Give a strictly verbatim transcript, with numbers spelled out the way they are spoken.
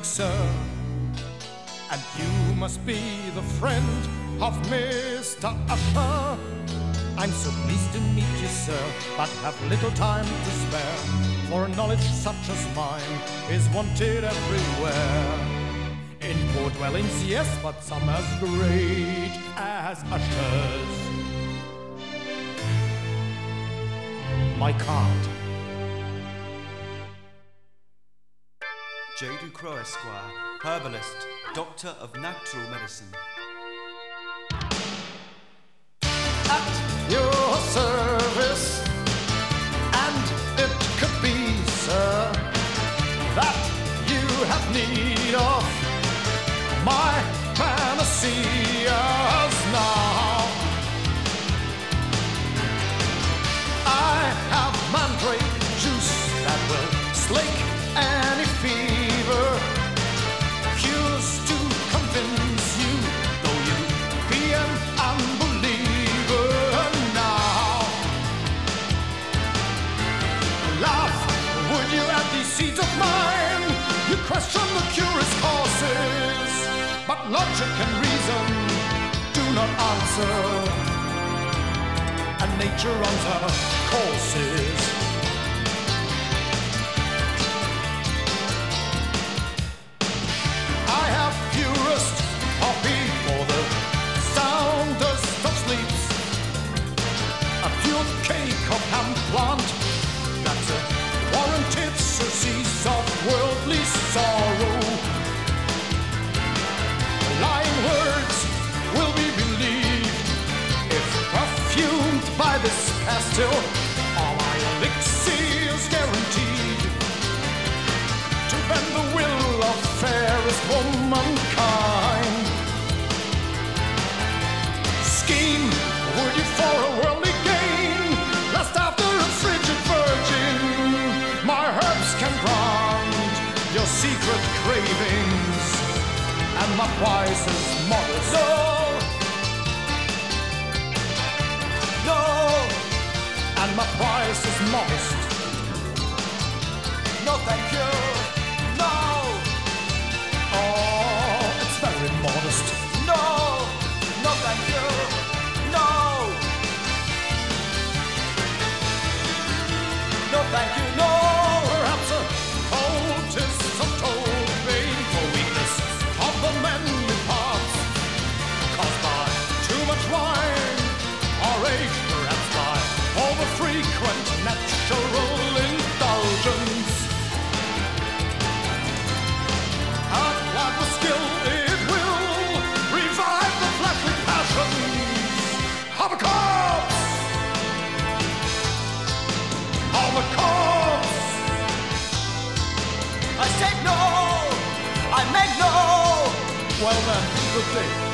think, sir. And you must be the friend of Mister Usher. I'm so pleased to meet you, sir, but have little time to spare, for knowledge such as mine is wanted everywhere. In poor dwellings, yes, but some as great as Usher's. My card. J. Ducroix, Esquire, herbalist, doctor of natural medicine. At your service, and it could be, sir, that you have need of my panaceas now. I have mandrake juice that will slake any fever, cures to convince you, though you be an unbeliever now. Laugh, would you, at these seeds of mine? You question the curious causes, but logic and reason do not answer, and nature runs her courses. Cake of ham plant that's a warranted surcease of worldly sorrow. Lying words will be believed if perfumed by this pastil. All my elixirs guaranteed to bend the will of fairest womankind. Scheme, would you for a worldly after a frigid virgin? My herbs can grant your secret cravings, and my price is modest. No, no, and my price is modest. No, thank you. No, oh, it's very modest. No, no, thank you. No, thank you, no. Perhaps a poultice of told pain for weakness of the manly parts, caused by too much wine, or age, perhaps by over frequent natural indulgence. Applied with skill, it will revive the fleshly passions of a corpse. Of a corpse. I said no, I meant no. Well then, good day.